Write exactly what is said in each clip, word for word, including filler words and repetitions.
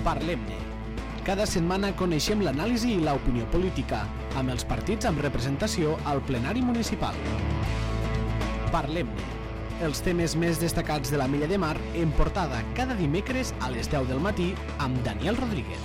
Parlem-ne. Cada setmana coneixem l'anàlisi i l'opinió política, amb els partits amb representació al plenari municipal. Parlem-ne. Els temes més destacats de la Mella de Mar en portada cada dimecres a les deu del matí amb Daniel Rodríguez.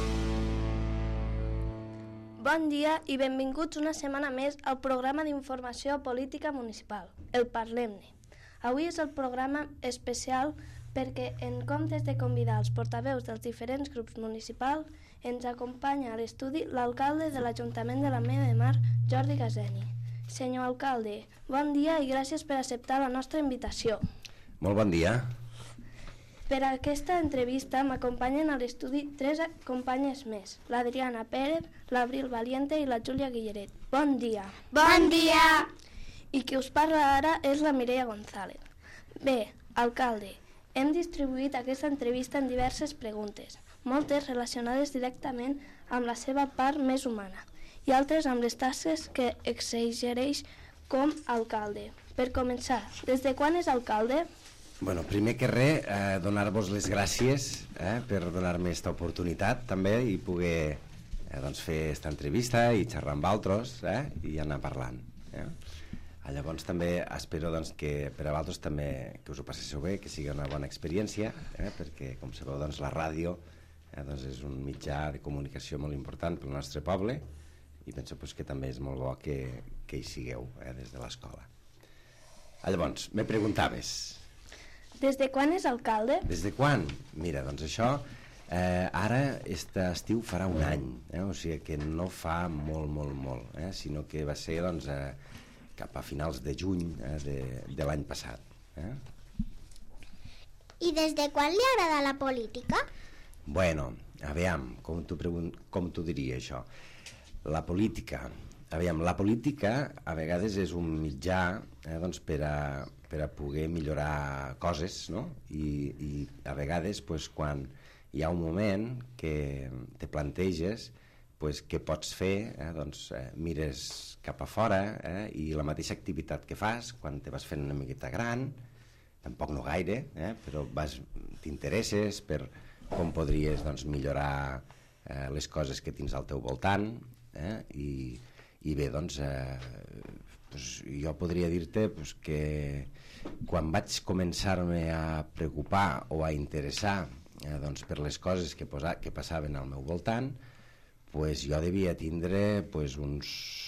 Bon dia i benvinguts una setmana més al programa d'informació política municipal, el Parlem-ne. Avui és el programa especial perquè, en comptes de convidar els portaveus dels diferents grups municipals, ens acompanya a l'estudi l'alcalde de l'Ajuntament de la Mella de Mar, Jordi Gazeni. Senyor alcalde, bon dia i gràcies per acceptar la nostra invitació. Molt bon dia. Per a aquesta entrevista m'acompanyen a l'estudi tres companyes més, l'Adriana Pérez, l'Abril Valiente i la Júlia Guilleret. Bon dia. Bon dia. I qui us parla ara és la Mireia González. Bé, alcalde, hem distribuït aquesta entrevista en diverses preguntes, moltes relacionades directament amb la seva part més humana i altres amb les tasques que exerceix com a alcalde. Per començar, des de quan és alcalde? Bueno, primer que res, eh, donar-vos les gràcies eh, per donar-me aquesta oportunitat també i poder eh, doncs, fer aquesta entrevista i xerrar amb altres eh, i anar parlant. Eh? Llavors també espero doncs, que per a vosaltres també que us ho passeu bé, que sigui una bona experiència, eh, perquè com sabeu doncs, la ràdio eh, doncs, és un mitjà de comunicació molt important pel nostre poble i penso pues, que també és molt bo que, que hi sigueu eh, des de l'escola. Llavors, me preguntaves... Des de quan és alcalde? Des de quan? Mira, doncs això eh, ara aquest estiu farà un any, eh, o sigui que no fa molt, molt, molt, eh, sinó que va ser doncs... Eh, cap a finals de juny eh, de, de l'any passat. Eh? I des de quan li agrada la política? Bueno, aviam, com t'ho pregun- com t'ho diria això? La política, aviam, la política a vegades és un mitjà eh, doncs per, a, per a poder millorar coses, no? I, i a vegades pues, quan hi ha un moment que te planteges pues, què pots fer, eh, doncs eh, mires cap a fora eh, i la mateixa activitat que fas quan te vas fent una miqueta gran, tampoc no gaire, eh, però vas, t'interesses per com podries doncs, millorar eh, les coses que tens al teu voltant eh, i, i bé, doncs eh, pues, jo podria dir-te pues, que quan vaig començar-me a preocupar o a interessar eh, doncs, per les coses que, posa, que passaven al meu voltant, pues jo devia tindre pues, uns,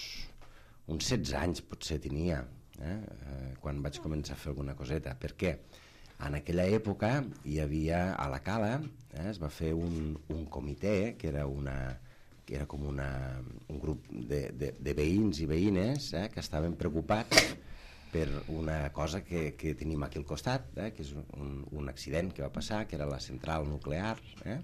uns setze anys, potser tenia, eh? Eh, quan vaig començar a fer alguna coseta. Per què? En aquella època hi havia a la Cala, eh, es va fer un, un comitè, que era, una, que era com una, un grup de, de, de veïns i veïnes eh, que estaven preocupats per una cosa que, que tenim aquí al costat, eh, que és un, un accident que va passar, que era la central nuclear, eh?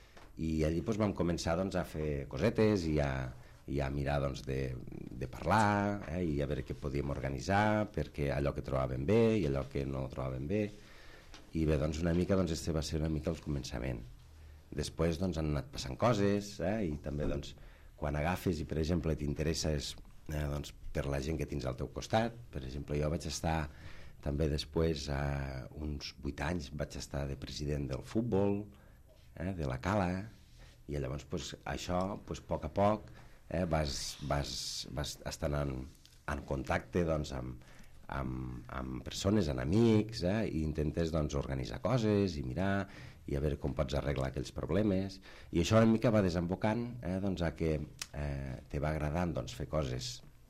I allí doncs, vam començar doncs, a fer cosetes i a, i a mirar doncs, de, de parlar eh, i a veure què podíem organitzar perquè allò que trobàvem bé i allò que no trobàvem bé i bé, doncs una mica, doncs, este va ser una mica el començament. Després doncs, han anat passant coses eh, i també doncs, quan agafes i per exemple t'interesses eh, doncs, per la gent que tens al teu costat, per exemple jo vaig estar també després, eh, uns vuit anys vaig estar de president del futbol, Eh, de la Cala, i llavors pues, això pues, a poc a poc eh, vas, vas, vas estar en, en contacte doncs, amb, amb, amb persones, amb amics eh, i intentes doncs, organitzar coses i mirar i a veure com pots arreglar aquells problemes i això una mica va desembocant eh, doncs, a que eh, te va agradant doncs, fer coses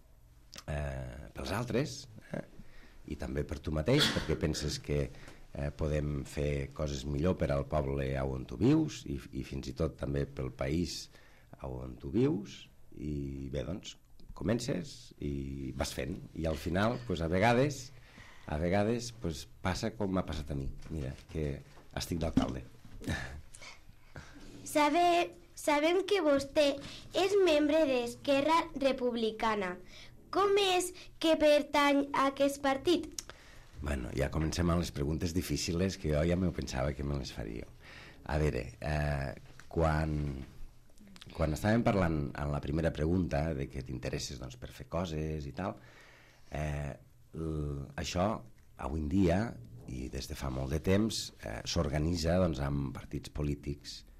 eh, pels altres eh, i també per tu mateix perquè penses que Eh, podem fer coses millor per al poble on tu vius i, i fins i tot també pel país on tu vius i bé doncs comences i vas fent i al final pues, a vegades a vegades pues, passa com m'ha passat a mi, mira que estic d'alcalde. Sabe, sabem que vostè és membre d'Esquerra Republicana. Com és que pertany a aquest partit? Bueno, ja comencem amb les preguntes difícils que jo ja m'ho pensava que me les faríeu. A veure, eh, quan, quan estàvem parlant en la primera pregunta de que t'interesses doncs, per fer coses i tal, eh, l, això avui en dia i des de fa molt de temps eh, s'organitza doncs, amb partits polítics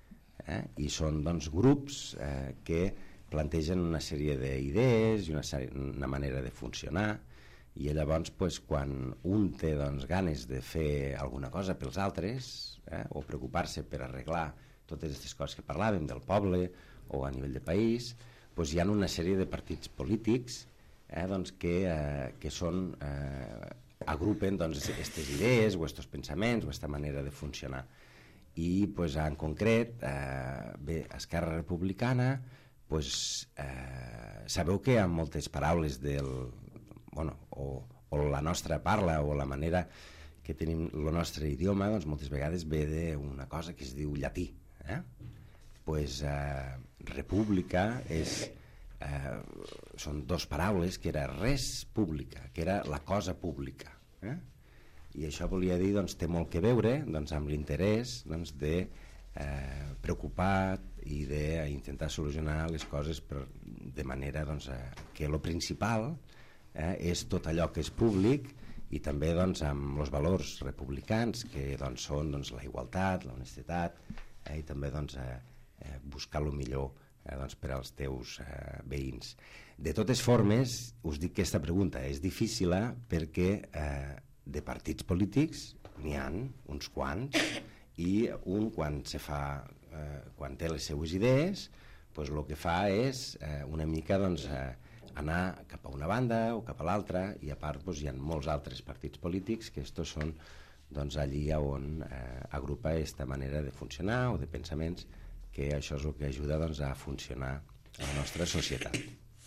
eh? I són doncs, grups eh, que plantegen una sèrie d'idees i una, una manera de funcionar, i llavors pues, quan un té doncs, ganes de fer alguna cosa pels altres eh, o preocupar-se per arreglar totes aquestes coses que parlàvem del poble o a nivell de país, pues, hi ha una sèrie de partits polítics eh, doncs, que, eh, que són, eh, agrupen aquestes doncs, idees o aquests pensaments o aquesta manera de funcionar. I pues, en concret, eh, bé, Esquerra Republicana, pues, eh, sabeu que hi ha moltes paraules del, bueno, o, o la nostra parla o la manera que tenim el nostre idioma, doncs moltes vegades ve d'una cosa que es diu llatí. Eh? Pues, eh, república és, eh, són dos paraules que era res pública, que era la cosa pública. Eh? I això volia dir, doncs, té molt que veure doncs, amb l'interès doncs, de eh, preocupar i d'intentar solucionar les coses per, de manera doncs, eh, que el principal eh, és tot allò que és públic, i també doncs, amb els valors republicans que doncs, són doncs, la igualtat, la honestedat eh, i també doncs, eh, eh, buscar el millor eh, doncs, per als teus eh, veïns. De totes formes, us dic que aquesta pregunta és difícil eh, perquè eh, de partits polítics n'hi ha uns quants, i un quan, se fa, eh, quan té les seues idees pues, el que fa és eh, una mica doncs, eh, anar cap a una banda o cap a l'altra, i a part doncs, hi ha molts altres partits polítics que estos són doncs, allí on eh, agrupa aquesta manera de funcionar o de pensaments, que això és el que ajuda doncs, a funcionar a la nostra societat.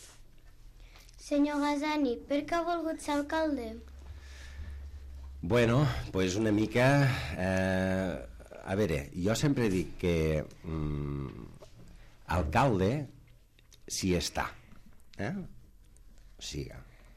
Senyor Gazani, per què ha volgut ser alcalde? Bueno, pues una mica... Eh, a veure, jo sempre dic que mm, alcalde si està. Eh? O sigui,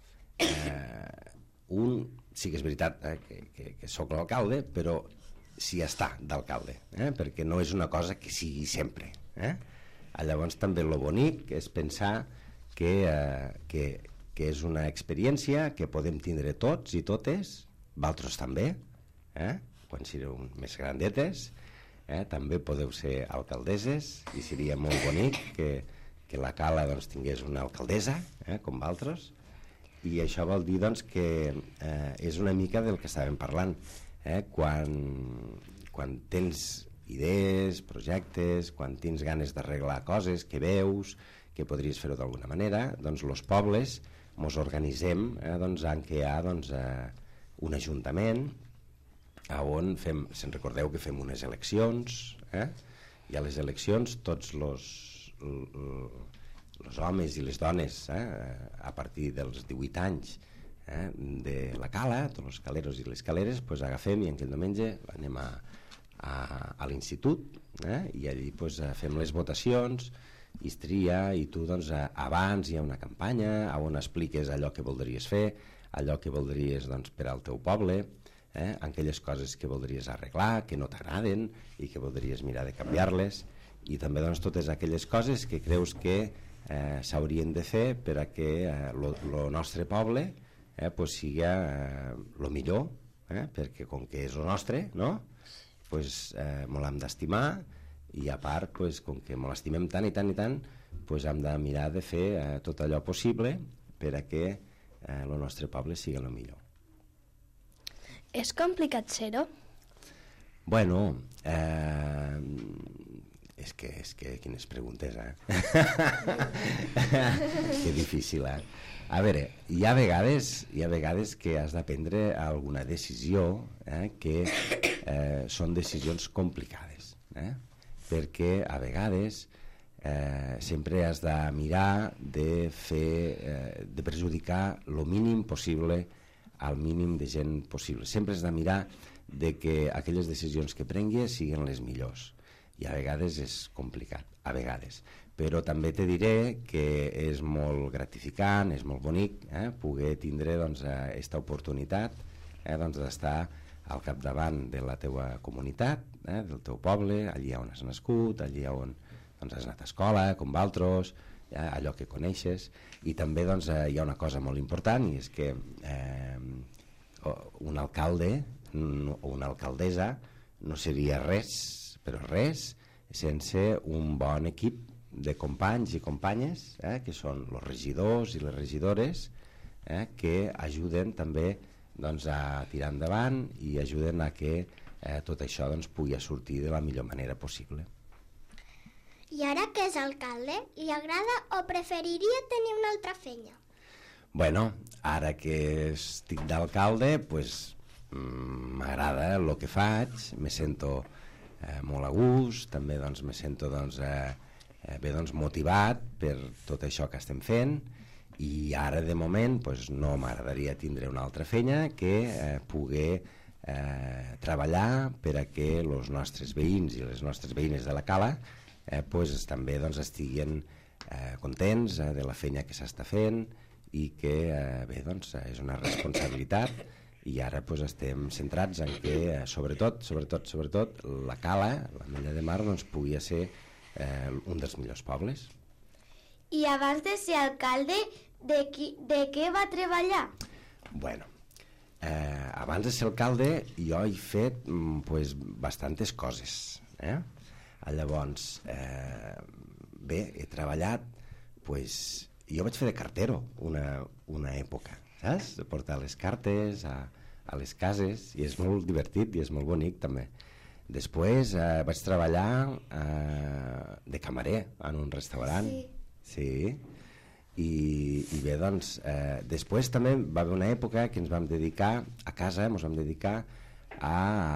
eh, un, sí que és veritat eh, que, que, que soc l'alcalde, però si està d'alcalde, eh? Perquè no és una cosa que sigui sempre. Eh? Llavors també el bonic és pensar que, eh, que, que és una experiència que podem tindre tots i totes, vosaltres també, eh? Quan sigueu més grandetes, eh? També podeu ser alcaldesses, i seria molt bonic que, que la Cala doncs, tingués una alcaldessa, eh? Com vosaltres, i això vol dir doncs, que eh, és una mica del que estàvem parlant. Eh? Quan, quan tens idees, projectes, quan tens ganes d'arreglar coses que veus, que podries fer-ho d'alguna manera, doncs els pobles ens organitzem eh, doncs, en què hi ha doncs, eh, un ajuntament on fem, se'n recordeu que fem unes eleccions, eh? I a les eleccions tots els els homes i les dones eh? A partir dels divuit anys eh? De la Cala, tots els caleros i les caleres, pues, agafem i aquell diumenge anem a, a, a l'institut eh? I allí pues, fem les votacions i es tria, i tu doncs, abans hi ha una campanya on expliques allò que voldries fer, allò que voldries doncs, per al teu poble, eh? Aquelles coses que voldries arreglar, que no t'agraden i que voldries mirar de canviar-les, i també doncs, totes aquelles coses que creus que eh, s'haurien de fer per a que el eh, nostre poble eh, pues, sigui eh, el millor, eh? Perquè com que és el nostre, no? Pues, eh, molt hem d'estimar, i a part, pues, com que molt estimem tant i tant i tant, pues, hem de mirar de fer eh, tot allò possible per a que el eh, nostre poble sigui el millor. És complicat ser-ho? Bueno, eh, és que, és que quines preguntes, eh? Que difícil, eh? A veure, hi ha vegades, hi ha vegades que has de prendre alguna decisió eh, que eh, són decisions complicades, eh? Perquè a vegades eh, sempre has de mirar de fer, eh, de perjudicar el mínim possible al mínim de gent possible. Sempre has de mirar de que aquelles decisions que prenguis siguin les millors. I a vegades és complicat, a vegades. Però també te diré que és molt gratificant, és molt bonic eh, poder tindre doncs, aquesta oportunitat eh, doncs, d'estar al capdavant de la teua comunitat, eh, del teu poble, allí on has nascut, allí on doncs, has anat a escola, com vosaltres, eh, allò que coneixes. I també doncs, eh, hi ha una cosa molt important, i és que eh, un alcalde o una alcaldessa no seria res, però res, sense un bon equip de companys i companyes, eh, que són els regidors i les regidores, eh, que ajuden també doncs, a tirar endavant i ajuden a que eh, tot això doncs, pugui sortir de la millor manera possible. I ara que és alcalde, li agrada o preferiria tenir una altra feina? Bueno, ara que estic d'alcalde, pues, m'agrada el que faig, me sento eh, molt a gust, també doncs, me sento doncs, eh, eh, bé, doncs, motivat per tot això que estem fent, i ara de moment pues, no m'agradaria tindre una altra feina que eh, poder eh, treballar per a que els nostres veïns i les nostres veïnes de la Cala eh, pues, també doncs, estiguin eh, contents eh, de la feina que s'està fent i que eh, bé, doncs, és una responsabilitat, i ara pues, estem centrats en que eh, sobretot, sobretot, sobretot la Cala, l'Ametlla de Mar, doncs, pugui ser eh, un dels millors pobles. I abans de ser alcalde, de, qui, de què va treballar? Bueno, eh, abans de ser alcalde jo he fet pues, bastantes coses. Eh? Llavors, eh, bé, he treballat, pues, jo vaig fer de cartero una, una època, saps? De portar les cartes a, a les cases, i és molt divertit i és molt bonic també. Després eh, vaig treballar eh, de camarer en un restaurant. Sí. Sí. I, i bé, doncs, eh, després també va haver una època que ens vam dedicar a casa, ens vam dedicar a,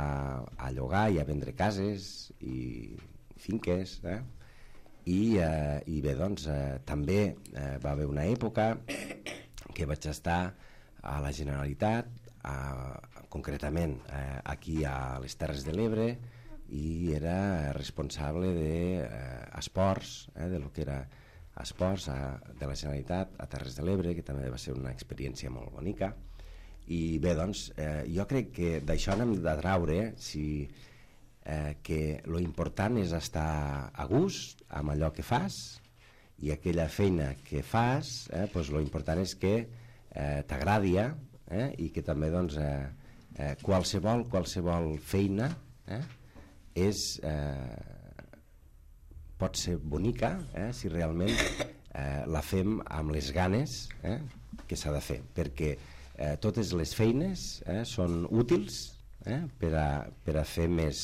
a llogar i a vendre cases i finques, eh? I, eh, i bé, doncs, eh, també eh, va haver una època que vaig estar a la Generalitat, a, concretament eh, aquí a les Terres de l'Ebre, i era responsable d'esports, eh, de lo que era esports a, de la Generalitat a Terres de l'Ebre, que també va ser una experiència molt bonica. I bé, doncs, eh, jo crec que d'això n'hem de traure si, eh, que lo important és estar a gust amb allò que fas, i aquella feina que fas, eh, pues lo important és que eh, t'agradi, eh, i que també doncs, eh, eh, qualsevol, qualsevol feina eh, és... Eh, pot ser bonica eh, si realment eh, la fem amb les ganes eh, que s'ha de fer, perquè eh, totes les feines eh, són útils eh, per, a, per a fer més,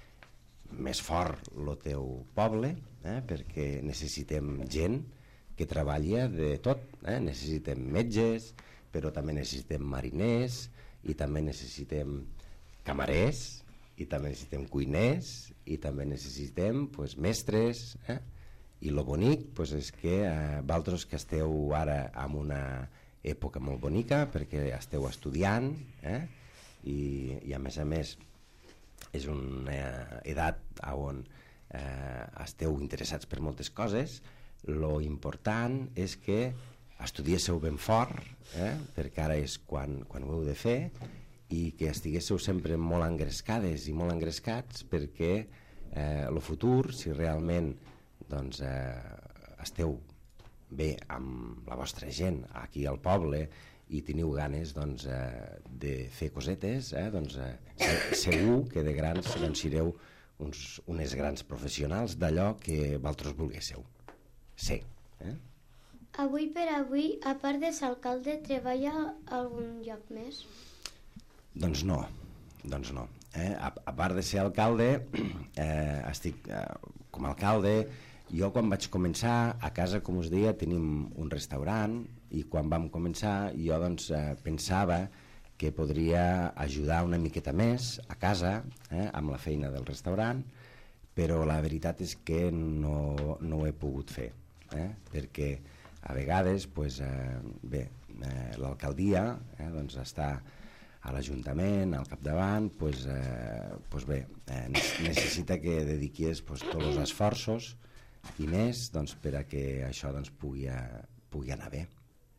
més fort el teu poble, eh, perquè necessitem gent que treballi de tot, eh? Necessitem metges, però també necessitem mariners, i també necessitem camarers, i també necessitem cuiners, i també necessitem pues, mestres, eh? I lo bonic pues, és que eh, vosaltres que esteu ara en una època molt bonica, perquè esteu estudiant, eh? I, i a més a més és una edat on eh, esteu interessats per moltes coses, lo important és que estudiéssiu ben fort, eh? Perquè ara és quan, quan ho heu de fer, i que estiguéssiu sempre molt engrescades i molt engrescats, perquè eh, el futur, si realment doncs, eh, esteu bé amb la vostra gent aquí al poble i teniu ganes doncs, eh, de fer cosetes, eh, doncs, eh, segur que de grans doncs, sereu uns, unes grans professionals d'allò que vosaltres volguéssiu ser. Eh? Avui per avui, a part de ser alcalde, treballa a algun lloc més? Doncs no, doncs no. Eh? A, a part de ser alcalde, eh, estic eh, com a alcalde. Jo quan vaig començar, a casa, com us deia, tenim un restaurant, i quan vam començar jo doncs, eh, pensava que podria ajudar una miqueta més a casa eh, amb la feina del restaurant, però la veritat és que no, no ho he pogut fer, eh? Perquè a vegades pues, eh, bé, eh, l'alcaldia eh, doncs està a l'Ajuntament, al capdavant, pues, eh, pues bé, eh, necessita que dediquis pues, tots els esforços i més doncs, per a que això doncs, pugui, pugui anar bé.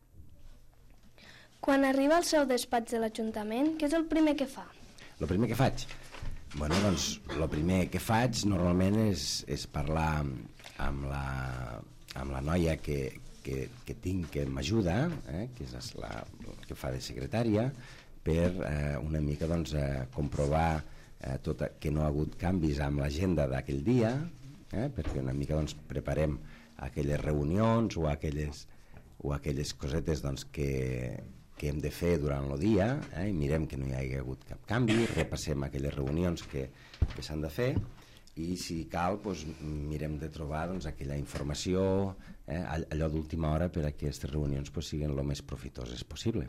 Quan arriba al seu despatx de l'Ajuntament, què és el primer que fa? El primer que faig? Bueno, doncs, el primer que faig normalment és, és parlar amb la, amb la noia que, que, que tinc que m'ajuda, eh, que és la que fa de secretària, per eh, una mica doncs, eh, comprovar eh, tot, que no ha hagut canvis amb l'agenda d'aquell dia, eh? perquè una mica doncs, preparem aquelles reunions o aquelles, o aquelles cosetes doncs, que, que hem de fer durant el dia, eh? i mirem que no hi hagi hagut cap canvi, repassem aquelles reunions que, que s'han de fer, i si cal doncs, mirem de trobar doncs, aquella informació, eh? allò d'última hora per a que aquestes reunions doncs, siguin el més profitoses possible.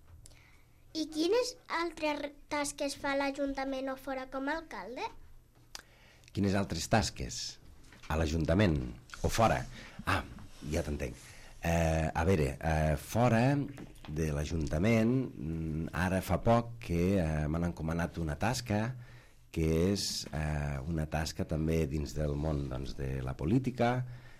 I quines altres tasques fa l'Ajuntament o fora com a alcalde? Quines altres tasques? A l'Ajuntament o fora? Ah, ja t'entenc. Eh, a veure, eh, fora de l'Ajuntament, ara fa poc que eh, m'han encomanat una tasca que és eh, una tasca també dins del món doncs, de la política,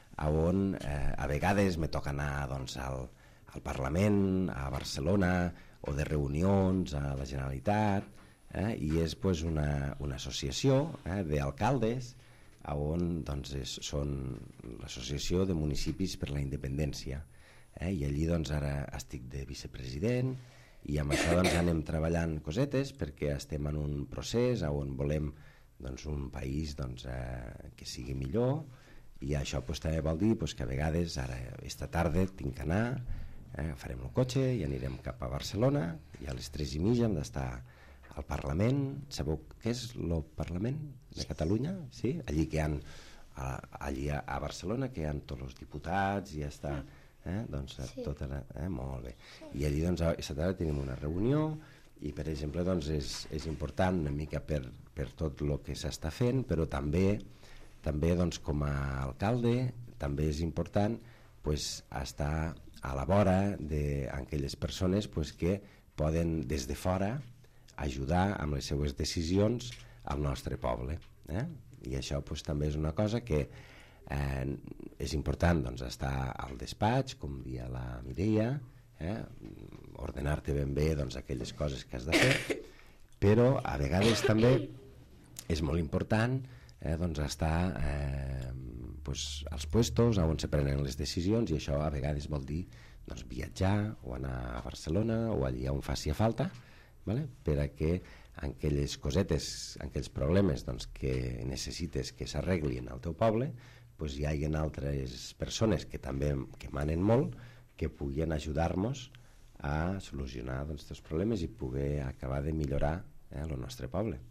on eh, a vegades me toca anar doncs, al, al Parlament, a Barcelona, o de reunions a la Generalitat, eh, i és pues, una, una associació eh, d'alcaldes on doncs, és, són l'associació de municipis per la independència, eh, i allí doncs, ara estic de vicepresident i amb això doncs, anem treballant cosetes perquè estem en un procés on volem doncs, un país doncs, eh, que sigui millor, i això pues, també vol dir pues, que a vegades ara esta tarda tinc que anar, Eh, farem el cotxe i anirem cap a Barcelona i a les tres i mitja hem d'estar al Parlament. Sabeu què és el Parlament de Catalunya? Sí? Allí que hi ha a, allí a, a Barcelona que hi ha tots els diputats i ja està eh? doncs, sí. Tota la, eh? molt bé. I allí doncs, aquesta tarda tenim una reunió i per exemple doncs, és, és important una mica per, per tot el que s'està fent, però també, també doncs, com a alcalde també és important pues, estar a la vora d'aquelles persones pues, que poden des de fora ajudar amb les seues decisions al nostre poble. Eh? I això pues, també és una cosa que eh, és important doncs, estar al despatx, com dia la Mireia, eh? ordenar-te ben bé doncs, aquelles coses que has de fer, però a vegades també és molt important eh, doncs, estar eh, pues, als puestos on se prenen les decisions, i això a vegades vol dir doncs, viatjar o anar a Barcelona o allà on faci falta, vale? Per a que en aquelles cosetes, en aquells problemes doncs, que necessites que s'arreglin al teu poble, pues, hi hagi altres persones que també que manen molt, que puguin ajudar-nos a solucionar doncs, els problemes i poder acabar de millorar eh, el nostre poble.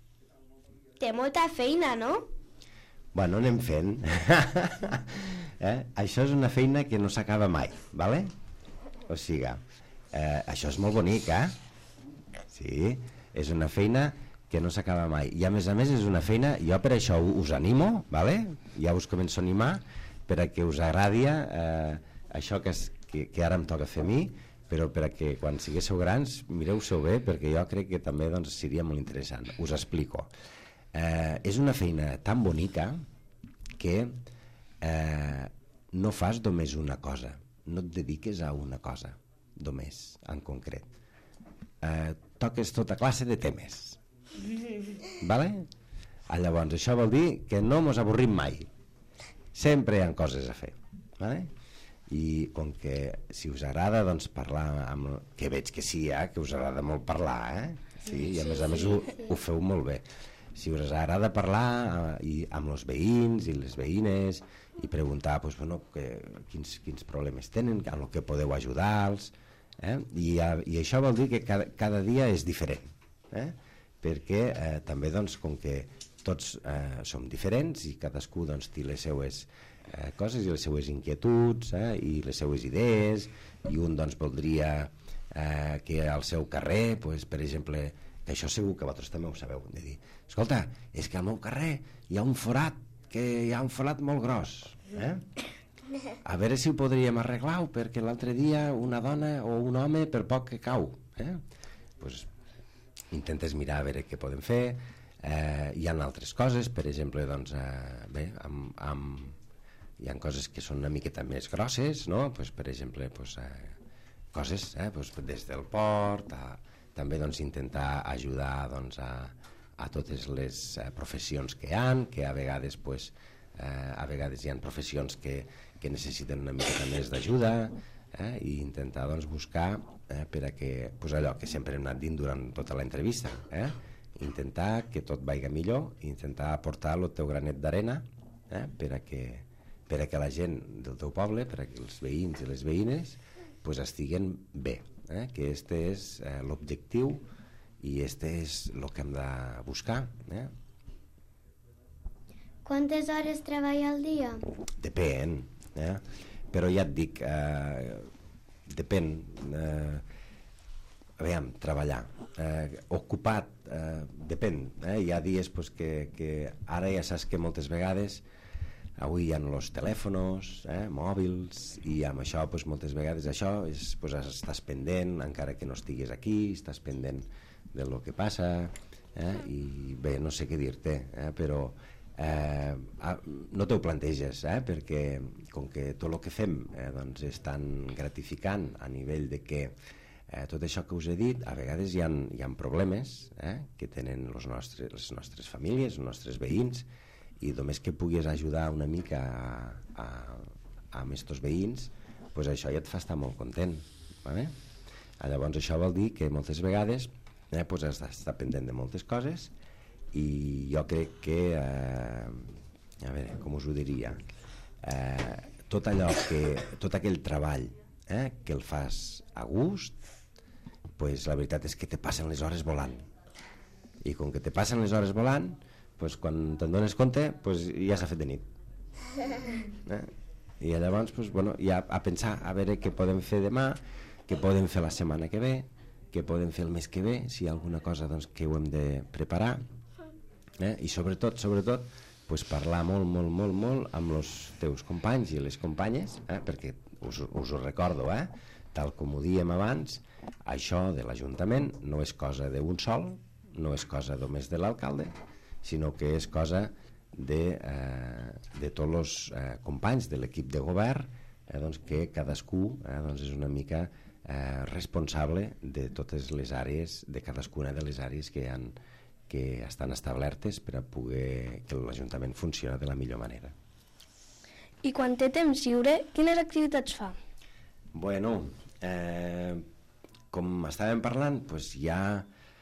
Té molta feina, no? Bueno, anem fent. eh? Això és una feina que no s'acaba mai, ¿vale? O sigui, eh, això és molt bonic, eh? Sí, és una feina que no s'acaba mai. I a més a més és una feina, jo per això us animo, ¿vale? Ja us començo a animar per a que us agradi eh, això que, es, que, que ara em toca fer a mi, però per a que quan siguéssiu grans mireu-seu bé, perquè jo crec que també doncs, seria molt interessant. Us explico. Eh, és una feina tan bonica que eh, no fas només una cosa, no et dediques a una cosa només en concret, eh, toques tota classe de temes, vale? Ah, llavors això vol dir que no mos avorrim mai, sempre hi ha coses a fer, vale? I com que si us agrada doncs parlar amb... que veig que sí, eh? Que us agrada molt parlar, eh? Sí, i a més a més ho, ho feu molt bé. Si us agrada parlar eh, i amb els veïns i les veïnes i preguntar pues, bueno, que, quins, quins problemes tenen, amb el que podeu ajudar-los, eh? I, i això vol dir que cada, cada dia és diferent, eh? Perquè eh, també doncs, com que tots eh, som diferents i cadascú doncs, té les seues eh, coses i les seues inquietuds eh, i les seues idees, i un doncs, voldria eh, que al seu carrer, pues, per exemple, que això segur que vosaltres també ho sabeu, de dir, escolta, és que al meu carrer hi ha un forat, que hi ha un forat molt gros, eh? A veure si ho podríem arreglar, perquè l'altre dia una dona o un home per poc que cau, eh? Pues, intentes mirar a veure què podem fer. Eh, hi ha altres coses, per exemple, doncs, eh, bé, amb, amb, hi ha coses que són una miqueta més grosses, no? Pues, per exemple, pues, eh, coses eh, pues, des del port, a, també doncs, intentar ajudar doncs, a, a totes les eh, professions que hi ha, que a vegades, pues, eh, a vegades hi ha professions que, que necessiten una miqueta més d'ajuda, eh, i intentar doncs, buscar eh, per a que, pues, allò que sempre hem anat dint durant tota l'entrevista, eh? Intentar que tot vagi millor, intentar aportar el teu granet d'arena eh? per, a que, per a que la gent del teu poble, per a que els veïns i les veïnes pues, estiguen bé, eh? que este és eh, l'objectiu i este és el que hem de buscar. Eh? Quantes hores treballa al dia? Depèn, eh? però ja et dic, eh, depèn, eh, aviam, treballar, eh, ocupat, eh, depèn, eh? hi ha dies pues, que, que ara ja saps que moltes vegades avui hi ha els telèfons, eh, mòbils, i amb això pues, moltes vegades això és, pues, estàs pendent, encara que no estiguis aquí, estàs pendent de lo que passa, eh, i bé, no sé què dir-te, eh, però eh, no t'ho planteges, eh, perquè com que tot el que fem eh, doncs és tan gratificant a nivell de que eh, tot això que us he dit, a vegades hi ha, hi ha problemes eh, que tenen los nostres, les nostres famílies, els nostres veïns, i només que puguis ajudar una mica a, a, a estos veïns, pues això ja et fa estar molt content. Vale? Llavors això vol dir que moltes vegades eh, pues has d'estar pendent de moltes coses, i jo crec que eh, a veure, com us ho diria, eh, tot allò que, tot aquell treball eh, que el fas a gust, pues la veritat és que te passen les hores volant, i com que te passen les hores volant, pues quan te'n dones compte pues ja s'ha fet de nit, eh? I llavors pues, bueno, ja a pensar a veure què podem fer demà, què podem fer la setmana que ve, què podem fer el mes que ve, si hi ha alguna cosa doncs, que ho hem de preparar, eh? I sobretot, sobretot pues, parlar molt, molt, molt, molt amb els teus companys i les companyes, eh? perquè us, us ho recordo, eh? tal com ho diem abans, això de l'Ajuntament no és cosa d'un sol, no és cosa només de l'alcalde, sinó que és cosa de, eh, de tots els eh, companys de l'equip de govern, eh, doncs que cadascú eh, doncs és una mica eh, responsable de totes les àrees, de cadascuna de les àrees que, han, que estan establertes per a poder que l'Ajuntament funcioni de la millor manera. I quan té temps lliure, quines activitats fa? Bueno, eh, com estàvem parlant, doncs hi ha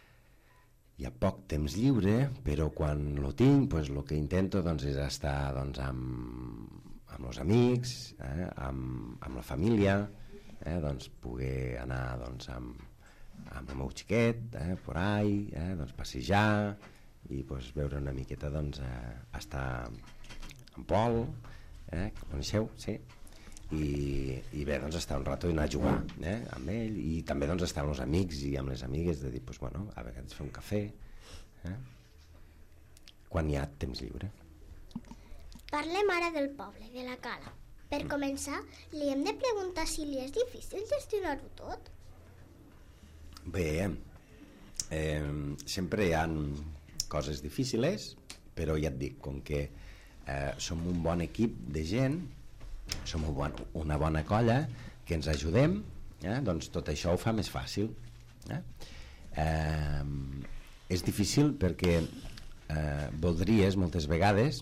hi ha poc temps lliure, però quan lo tinc, pues, lo que intento doncs, és estar doncs, amb, amb els amics, eh, amb, amb la família, eh, doncs, poder anar doncs, amb, amb el meu xiquet, eh, por ahí, eh, doncs, passejar i pues, veure una miqueta, doncs, eh, estar amb Pol, eh, que coneixeu, sí, i, i bé, doncs estar un rato i anar a jugar eh, amb ell, i també doncs estar amb els amics i amb les amigues, de dir, pues, bueno, a vegades fer un cafè eh, quan hi ha temps lliure. Parlem ara del poble, de la cala. Per començar, li hem de preguntar si li és difícil gestionar-ho tot? Bé, eh, sempre hi ha coses difícils, però ja et dic, com que eh, som un bon equip de gent, som una bona colla que ens ajudem, eh? doncs tot això ho fa més fàcil. Eh? Eh, és difícil perquè eh, voldries moltes vegades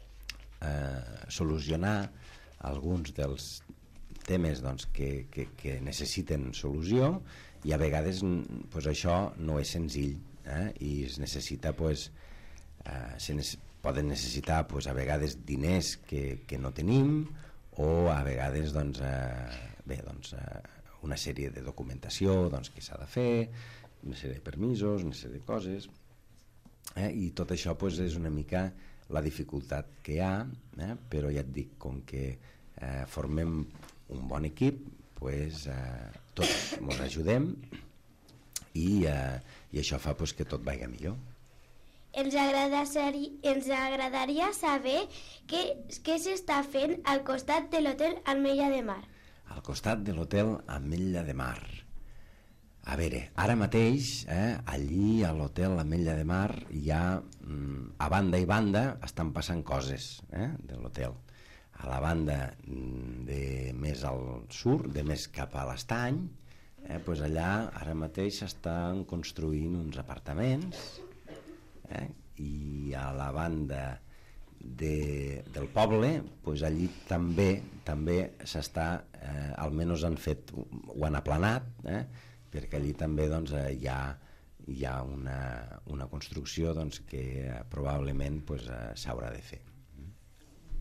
eh, solucionar alguns dels temes doncs, que, que, que necessiten solució, i a vegades pues, això no és senzill eh? i es necessita pues, eh, se ne poden necessitar pues, a vegades diners que, que no tenim, o a vegades doncs, eh, bé, doncs, eh, una sèrie de documentació doncs, que s'ha de fer, una sèrie de permisos, una sèrie de coses, eh, i tot això pues, és una mica la dificultat que hi ha, eh, però ja et dic, com que eh, formem un bon equip, pues, eh, tots ens ajudem i, eh, i això fa pues, que tot vagi millor. Ens agradaria, ens agradaria saber què, què s'està fent al costat de l'hotel Ametlla de Mar. Al costat de l'hotel Ametlla de Mar. A veure, ara mateix, eh, allí a l'hotel Ametlla de Mar hi ha, mm, a banda i banda, estan passant coses eh, de l'hotel. A la banda de més al sud, de més cap a l'estany, eh, pues allà ara mateix s'estan construint uns apartaments, Eh? i a la banda de, del poble pues allí també també s'està, eh, almenys han fet, ho han aplanat eh? perquè allí també doncs, eh, hi ha, hi ha una, una construcció doncs, que eh, probablement pues, eh, s'haurà de fer.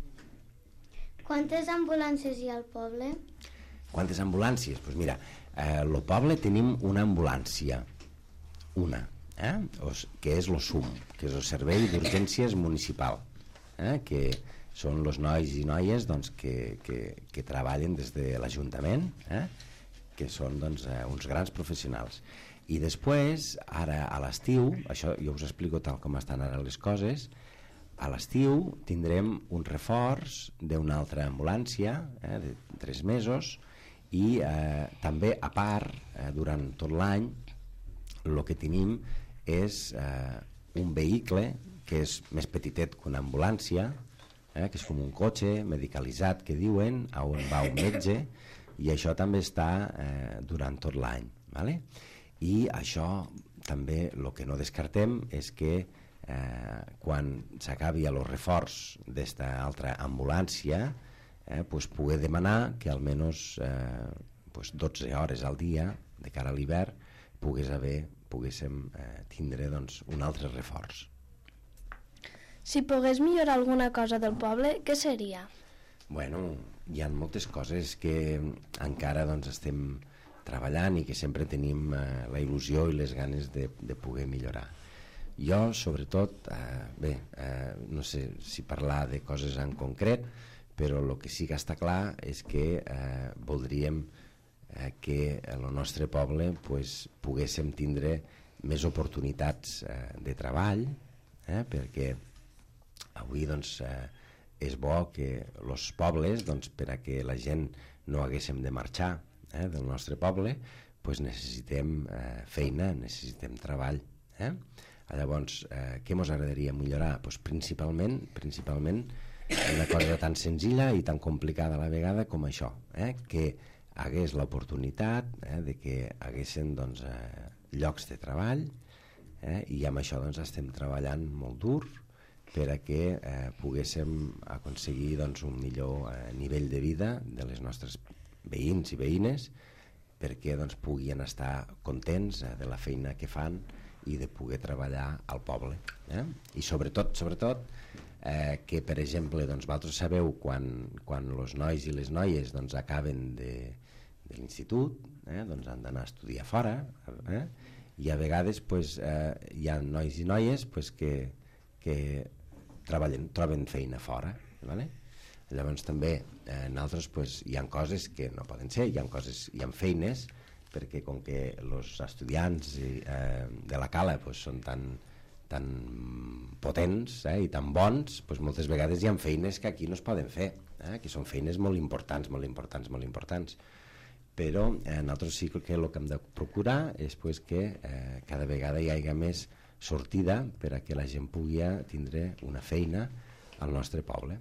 Quantes ambulàncies hi ha al poble? Quantes ambulàncies? Doncs mira, eh, al poble tenim una ambulància, una, eh? que és el S U M, que és el Servei d'Urgències Municipal, eh? que són els nois i noies doncs, que, que, que treballen des de l'Ajuntament, eh? que són doncs, eh, uns grans professionals. I després, ara a l'estiu, això jo us explico tal com estan ara les coses, a l'estiu tindrem un reforç d'una altra ambulància, eh, de tres mesos, i eh, també a part, eh, durant tot l'any, el que tenim és eh, un vehicle que és més petitet que una ambulància, eh, que és com un cotxe medicalitzat que diuen, on va un metge, i això també està eh, durant tot l'any, ¿vale? I això també el que no descartem és que eh, quan s'acabi el reforç d'esta altra ambulància eh, pues poder demanar que almenys eh, pues dotze hores al dia de cara a l'hivern pogués haver, poguéssim eh, tindre doncs, un altre reforç. Si pogués millorar alguna cosa del poble, què seria? Bueno, hi ha moltes coses que encara doncs, estem treballant i que sempre tenim eh, la il·lusió i les ganes de, de poder millorar. Jo, sobretot, eh, bé, eh, no sé si parlar de coses en concret, però el que sí que està clar és que eh, voldríem eh, que el nostre poble pues, poguéssim tindre més oportunitats eh, de treball, eh, perquè avui doncs, eh, és bo que els pobles, doncs, per a que la gent no haguéssim de marxar eh, del nostre poble, pues necessitem eh, feina, necessitem treball. Eh? Llavors, eh, què ens agradaria millorar? Pues principalment, principalment una cosa tan senzilla i tan complicada a la vegada com això, eh? que hagués l'oportunitat eh, de que haguessin doncs, eh, llocs de treball eh? i amb això doncs, estem treballant molt dur per a que eh, poguéssim aconseguir doncs, un millor eh, nivell de vida de les nostres veïns i veïnes perquè doncs, puguin estar contents eh, de la feina que fan i de poder treballar al poble. Eh? I sobretot, sobretot eh, que, per exemple, doncs, vosaltres sabeu quan, quan els nois i les noies doncs, acaben de, de l'institut, eh, doncs han d'anar a estudiar fora, eh? i a vegades pues, eh, hi ha nois i noies pues, que, que treballen, troben feina fora, ¿vale? Llavors també eh, nosaltres pues, hi ha coses que no poden ser, hi ha coses, hi ha feines perquè com que els estudiants eh, de la Cala pues, són tan, tan potents eh, i tan bons, pues, moltes vegades hi ha feines que aquí no es poden fer, eh, que són feines molt importants, molt importants, molt importants. Però eh, nosaltres sí que el que hem de procurar és pues, que eh, cada vegada hi hagi més sortida per a que la gent pugui tindre una feina al nostre poble.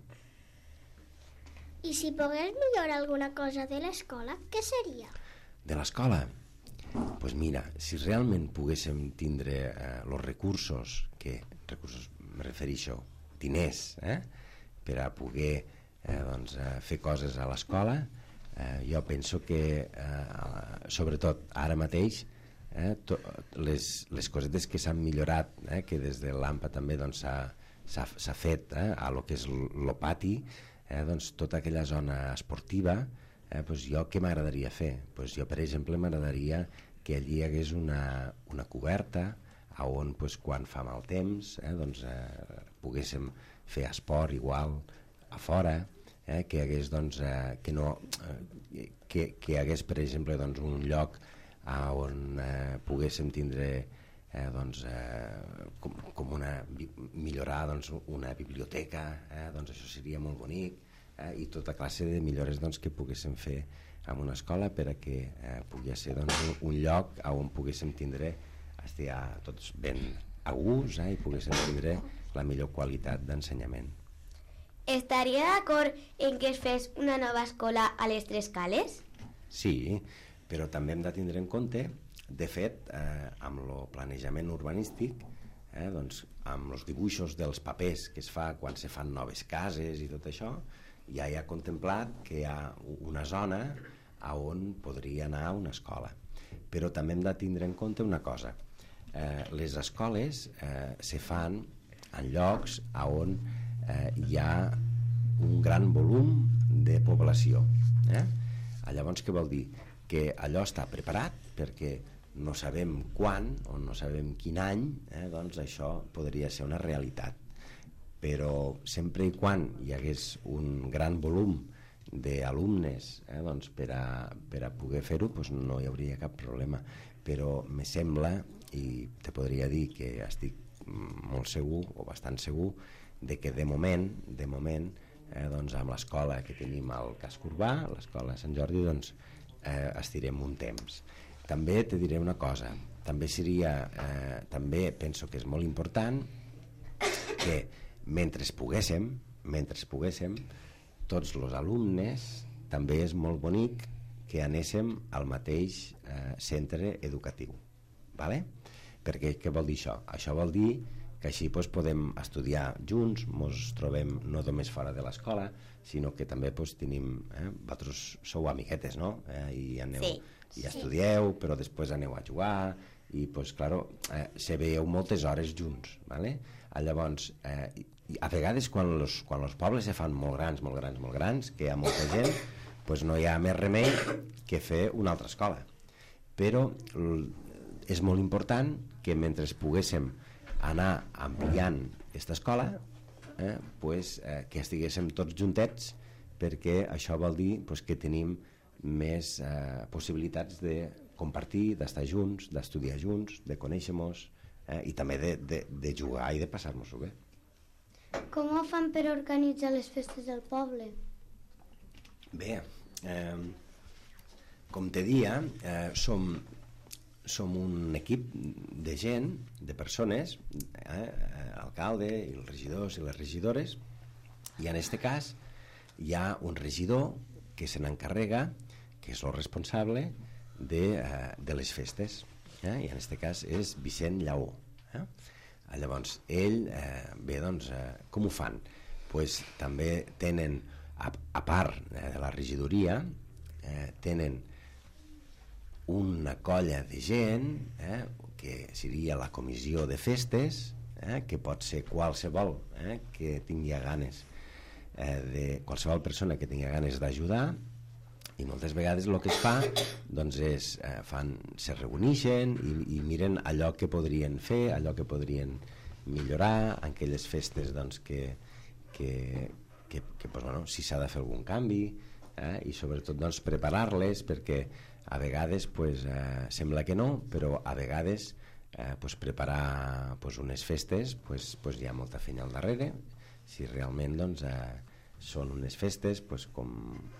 I si pogués millorar alguna cosa de l'escola, què seria? De l'escola? Doncs pues mira, si realment poguéssim tindre els eh, recursos, que recursos me refereixo, diners, eh, per a poder eh, doncs, eh, fer coses a l'escola, eh, jo penso que eh, sobretot ara mateix Eh, to, les, les cosetes que s'han millorat, eh, que des de l'A M P A també doncs, s'ha fet eh, a lo que és el pati, eh, doncs, tota aquella zona esportiva, eh, doncs jo què m'agradaria fer? Doncs jo, per exemple, m'agradaria que allí hi hagués una, una coberta on doncs, quan fa mal temps eh, doncs, eh, poguéssim fer esport igual a fora, eh, que hi hagués, doncs, eh, que, no, eh, que, que hi hagués, per exemple, doncs, un lloc on eh, poguéssim tindre eh, doncs, eh, com, com una, millorar doncs, una biblioteca, eh, doncs això seria molt bonic, eh, i tota classe de millores doncs, que poguéssim fer en una escola per a que eh, pugui ser doncs, un lloc on poguéssim tindre estar tots ben a gust eh, i poguéssim tindre la millor qualitat d'ensenyament. Estaria d'acord en que es fes una nova escola a les Tres Cales? Sí, però també hem de tindre en compte, de fet, eh, amb el planejament urbanístic, eh, doncs, amb els dibuixos dels papers que es fa quan se fan noves cases i tot això, ja hi ha contemplat que hi ha una zona on podria anar una escola. Però també hem de tindre en compte una cosa, eh, les escoles eh, se fan en llocs on eh, hi ha un gran volum de població. Eh? Llavors, què vol dir? Que allò està preparat perquè no sabem quan o no sabem quin any, eh, doncs això podria ser una realitat. Però sempre i quan hi hagués un gran volum d'alumnes eh, doncs per, a, per a poder fer-ho, doncs no hi hauria cap problema. Però me sembla, i te podria dir que estic molt segur o bastant segur de que de moment, de moment eh, doncs amb l'escola que tenim al casc urbà, l'escola Sant Jordi, doncs eh, estirem un temps. També te diré una cosa, també seria, eh, també penso que és molt important que mentre poguéssim, mentre poguéssim, tots els alumnes, també és molt bonic que anéssim al mateix eh, centre educatiu, ¿vale? Perquè què vol dir això? Això vol dir que així doncs, podem estudiar junts, ens trobem no només fora de l'escola, sinó que també doncs, tenim, eh, vosaltres sou amiguetes, no? Eh, i aneu, sí, i estudieu, sí. Però després aneu a jugar, i doncs, claro, eh, se veieu moltes hores junts, ¿vale? Llavors, eh, a vegades quan els quan los pobles se fan molt grans, molt grans, molt grans, que hi ha molta gent, doncs no hi ha més remei que fer una altra escola. Però és molt important que mentre poguéssim anar ampliant aquesta escola, eh, pues, eh, que estiguéssim tots juntets, perquè això vol dir pues, que tenim més eh, possibilitats de compartir, d'estar junts, d'estudiar junts, de conèixer-nos, eh, i també de, de, de jugar i de passar-nos-ho bé. Com ho fan per organitzar les festes del poble? Bé, eh, com te dia, eh, som, som un equip de gent, de persones, eh, alcalde, i els regidors i les regidores, i en aquest cas hi ha un regidor que se n'encarrega, que és el responsable de, eh, de les festes, eh, i en aquest cas és Vicent Lleó. Eh? Llavors, ell, eh, bé, doncs, eh, com ho fan? Pues, també tenen, a, a part eh, de la regidoria, eh, tenen una colla de gent, eh, que seria la comissió de festes, eh, que pot ser qualsevol eh, que tingui ganes, eh, de qualsevol persona que tingui ganes d'ajudar, i moltes vegades el que es fa doncs és, eh, fan, se reuneixen i, i miren allò que podrien fer, allò que podrien millorar en aquelles festes doncs, que, que, que, que pues, bueno, si s'ha de fer algun canvi, eh, i sobretot doncs, preparar-les, perquè a vegades pues, eh, sembla que no, però a vegades eh, pues, preparar pues, unes festes pues, pues, hi ha molta feina al darrere, si realment doncs, eh, són unes festes pues, com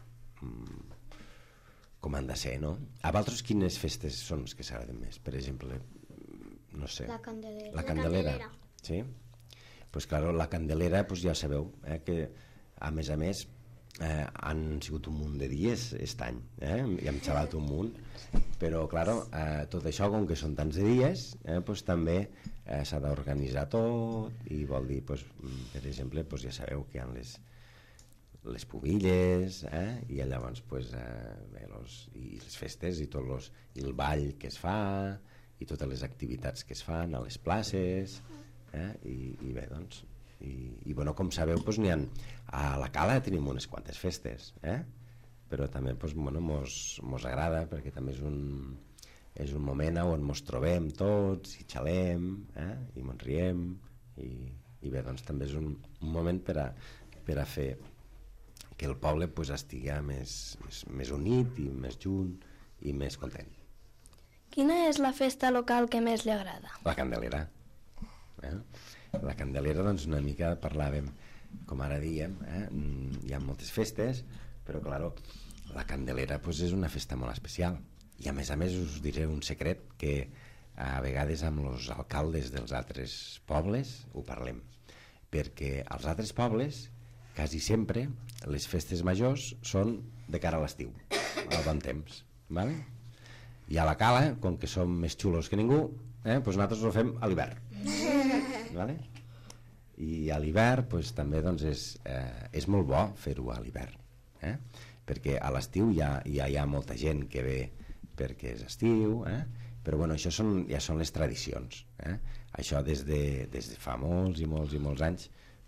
com han de ser, no? A vosaltres quines festes són les que s'agraden més? Per exemple, no sé... La Candelera. La Candelera, la Candelera. Sí? Pues claro, la Candelera, pues ja sabeu, eh, que a més a més eh, han sigut un munt de dies aquest any, eh? I hem xavat un munt, però claro, eh, tot això, com que són tants de dies, eh, pues també eh, s'ha d'organitzar tot, i vol dir, pues, per exemple, pues ja sabeu que hi ha les les pubilles, eh? I llavors pues, eh, bé, los, i les festes i, tot los, i el ball que es fa i totes les activitats que es fan a les places, eh? I, i bé, doncs i, i bueno, com sabeu pues, n'hi ha, a la Cala tenim unes quantes festes, eh? Però també pues, bueno, mos, mos agrada perquè també és un, és un moment on mos trobem tots i xalem, eh? I mos riem i, i bé, doncs també és un, un moment per a, per a fer que el poble pues, estigui més, més, més unit i més junt i més content. Quina és la festa local que més li agrada? La Candelera. Eh? La Candelera, doncs, una mica parlàvem, com ara diem, eh? Hi ha moltes festes, però, claro, la Candelera pues, és una festa molt especial. I, a més a més, us diré un secret que a vegades amb els alcaldes dels altres pobles ho parlem. Perquè als altres pobles quasi sempre les festes majors són de cara a l'estiu, al bon temps, ¿vale? I a la Cala, com que som més xulos que ningú, eh, pues nosaltres ho fem a l'hivern, ¿vale? I a l'hivern pues, també doncs, és, eh, és molt bo fer-ho a l'hivern, eh? Perquè a l'estiu ja, ja hi ha molta gent que ve perquè és estiu, eh? Però bueno, això són, ja són les tradicions, eh? Això des de, des de fa molts i molts i molts anys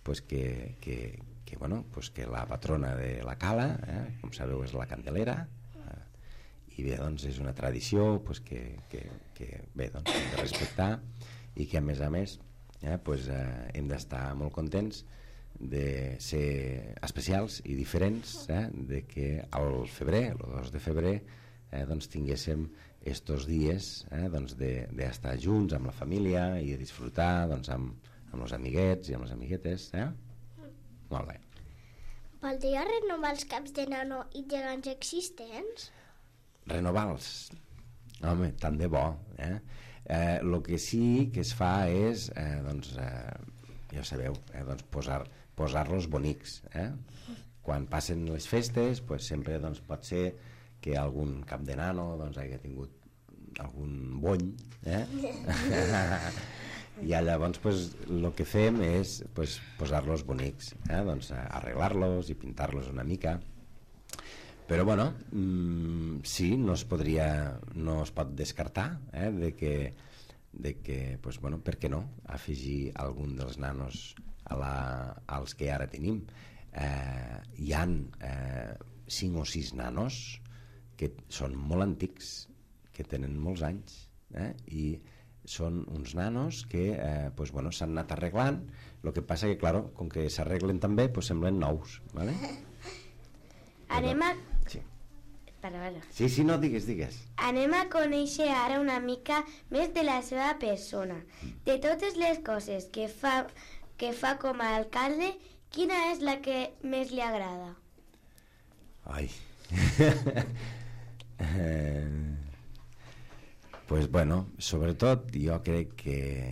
pues que, que, que, bueno, pues que la patrona de la cala, eh, com sabeu, és la Candelera, eh, i bé, doncs és una tradició pues, que, que, que bé, doncs, hem de respectar, i que a més a més eh, pues, eh, hem d'estar molt contents de ser especials i diferents, eh, de que al febrer, el dos de febrer, eh, doncs tinguéssim estos dies eh, doncs d'estar junts amb la família i de disfrutar doncs, amb, amb els amiguets i amb les amiguetes. Eh? Molt bé. Voldria renovar els caps de nano i gegants existents? Renovar-los? Home, tant de bo. Eh? Eh, lo que sí que es fa és, eh, doncs, eh, ja sabeu, eh, doncs posar, posar-los bonics. Eh? Quan passen les festes, pues, sempre doncs, pot ser que algun cap de nano doncs, hagi tingut algun bony, eh? I llavors pues, el que fem és pues, posar-los bonics, eh? doncs, arreglar-los i pintar-los una mica. Però bueno, mmm, sí, no es podria, no es pot descartar eh? de que, de que pues, bueno, per què no afegir algun dels nanos a la, als que ara tenim. Eh, hi han eh, cinc o sis nanos que són molt antics, que tenen molts anys, eh? I són uns nanos que eh, pues, bueno, s'han anat arreglant. El que passa que, claro, com que s'arreglen també, pues, semblen nous. ¿Vale? Anem a... Sí. Para, para. sí, sí, no, digues, digues. Anem a conèixer ara una mica més de la seva persona. De totes les coses que fa, que fa com a alcalde, quina és la que més li agrada? Ai... eh... Pues bueno, sobretot jo crec que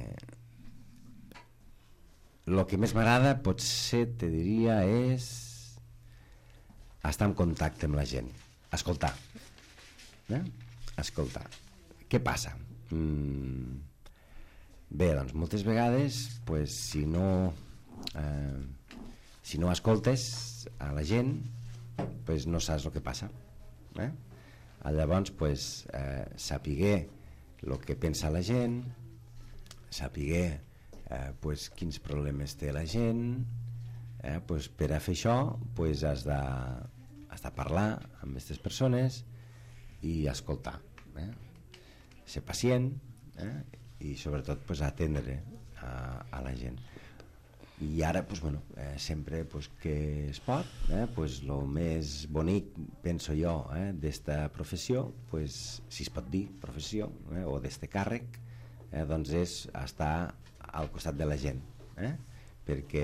el que més m'agrada potser te diria és estar en contacte amb la gent, escoltar, eh? escoltar. Què passa? Mm, bé, doncs moltes vegades pues, si no eh, si no escoltes a la gent pues, no saps el que passa, eh? Llavors pues, eh, sapiguer el que pensa la gent, sapiguer eh, pues, quins problemes té la gent, eh, pues, per a fer això pues, has, de, has de parlar amb aquestes persones i escoltar, eh? ser pacient eh? i sobretot pues, atendre a, a la gent. I ara pues, bueno, eh, sempre pues, que es pot, eh, pues, lo més bonic, penso jo, eh, d'esta professió, pues, si es pot dir professió, eh, o d'este càrrec, eh, doncs és estar al costat de la gent, eh? perquè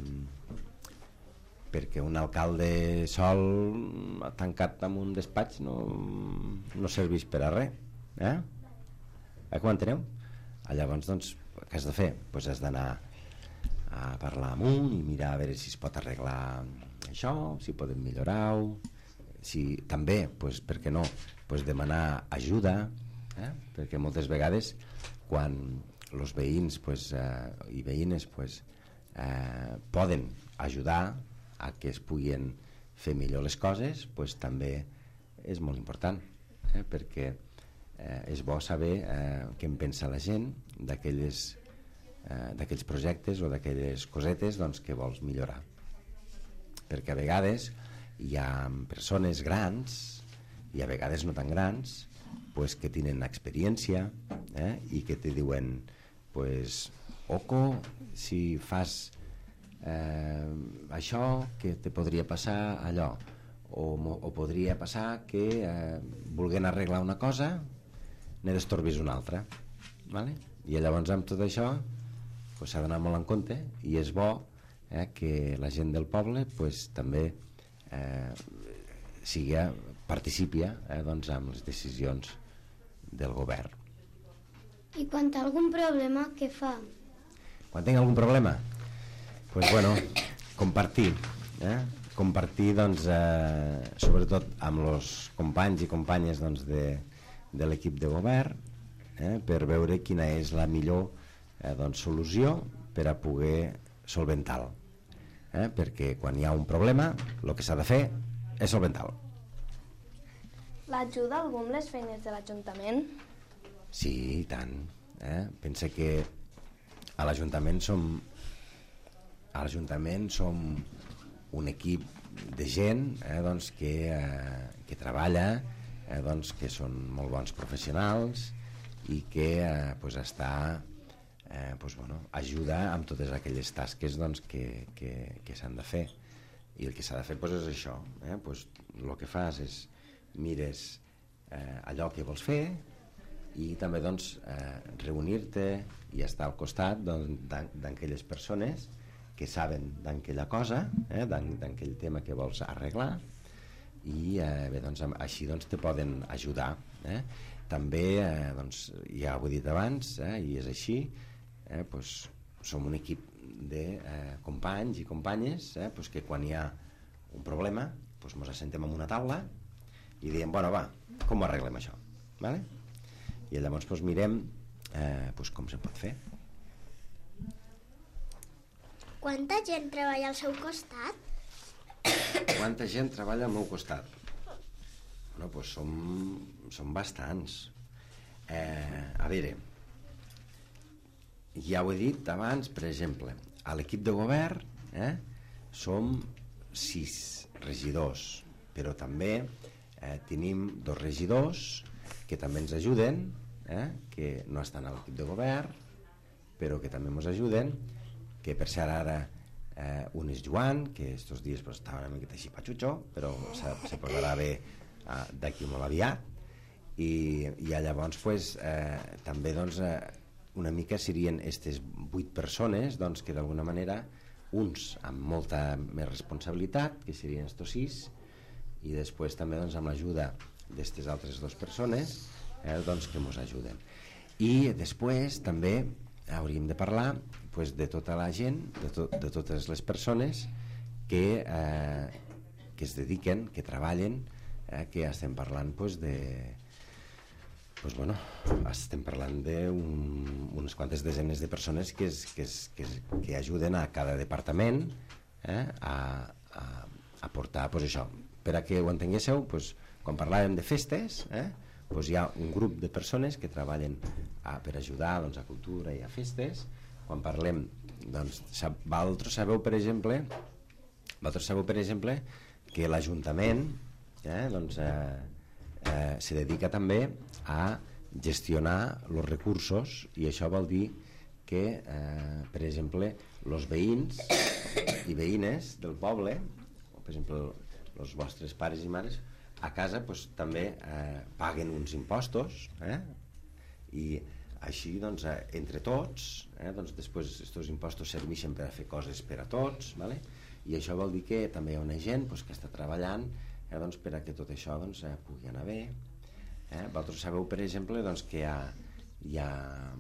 perquè un alcalde sol tancat en un despatx no, no serveix per a res, eh? Eh, com enteneu? Llavors, doncs, què has de fer? Pues has d'anar a parlar amb un i mirar a veure si es pot arreglar això, si podem millorar-ho, si també, pues, per què no, pues, demanar ajuda, eh? perquè moltes vegades quan els veïns pues, eh, i veïnes pues, eh, poden ajudar a que es puguin fer millor les coses, pues, també és molt important, eh? perquè eh, és bo saber eh, què en pensa la gent d'aquelles Eh, d'aquells projectes o d'aquelles cosetes doncs, que vols millorar, perquè a vegades hi ha persones grans i a vegades no tan grans pues, que tenen experiència eh, i que te diuen pues, oco, si fas eh, això que te podria passar allò o, o podria passar que eh, volguent arreglar una cosa ne destorbis una altra, vale? I llavors amb tot això pues, s'ha d'anar molt en compte i és bo eh, que la gent del poble pues, també eh, siga, participi eh, doncs, amb les decisions del govern. I quan té algun problema, què fa? Quan tinc algun problema? Pues, bueno, compartir eh? compartir doncs, eh, sobretot amb els companys i companyes doncs, de, de l'equip de govern eh, per veure quina és la millor Eh, doncs, solució per a poder solventar-lo, eh? perquè quan hi ha un problema el que s'ha de fer és solventar-lo. L'ajuda algú amb les feines de l'Ajuntament? Sí, i tant. Eh? Pensa que a l'Ajuntament som a l'Ajuntament som un equip de gent eh, doncs, que, eh, que treballa, eh, doncs, que són molt bons professionals i que eh, pues està, eh, pues, bueno, ajuda amb totes aquelles tasques doncs, que, que, que s'han de fer. I el que s'ha de fer pues, és això. Eh? Pues, el que fas és mires eh, allò que vols fer i també doncs, eh, reunir-te i estar al costat doncs, d'aquelles persones que saben d'aquella cosa, eh, d'aquell tema que vols arreglar i eh, bé, doncs, així doncs, te poden ajudar. Eh? També, eh, doncs, ja ho he dit abans, eh, i és així, eh, doncs, som un equip de eh, companys i companyes eh, doncs, que quan hi ha un problema doncs, ens assentem en una taula i diem, bueno, va, com ho arreglem això? Vale? I llavors doncs, mirem eh, doncs, com se pot fer. Quanta gent treballa al seu costat? Quanta gent treballa al meu costat? No, doncs som, som bastants. Eh, a veure, ja ho he dit abans, per exemple, a l'equip de govern eh, som sis regidors, però també eh, tenim dos regidors que també ens ajuden, eh, que no estan a l'equip de govern, però que també ens ajuden, que per ser ara eh, un és Joan, que estos dies pues, estava una miqueta així patxutxo, però se, se posarà bé eh, d'aquí molt aviat, i, i llavors pues, eh, també doncs, eh, una mica serien aquestes vuit persones doncs, que d'alguna manera uns amb molta més responsabilitat, que serien estos sis, i després també doncs, amb l'ajuda d'aquestes altres dues persones eh, doncs, que ens ajuden. I després també hauríem de parlar pues, de tota la gent, de, to de totes les persones que, eh, que es dediquen, que treballen, eh, que estem parlant pues, de... Pues, bueno, estem parlant d'unes un, quantes desenes de persones que, es, que, es, que, es, que ajuden a cada departament eh, a, a, a portar pues, això. Per a que ho entenguéssiu, pues, quan parlàvem de festes, eh, pues, hi ha un grup de persones que treballen a, per ajudar doncs, a cultura i a festes. Quan parlem, doncs, sab, vosaltres sabeu, per exemple, vosaltres sabeu, per exemple, que l'Ajuntament eh, doncs, eh, eh, se dedica també a gestionar els recursos, i això vol dir que, eh, per exemple, els veïns i veïnes del poble, o, per exemple, els vostres pares i mares, a casa pues, també eh, paguen uns impostos eh? I així doncs, eh, entre tots eh, doncs, després aquests impostos serveixen per a fer coses per a tots, vale? I això vol dir que també hi ha una gent pues, que està treballant eh, doncs, per a que tot això doncs, eh, pugui anar bé eh? Vosaltres sabeu per exemple doncs, que hi ha, hi ha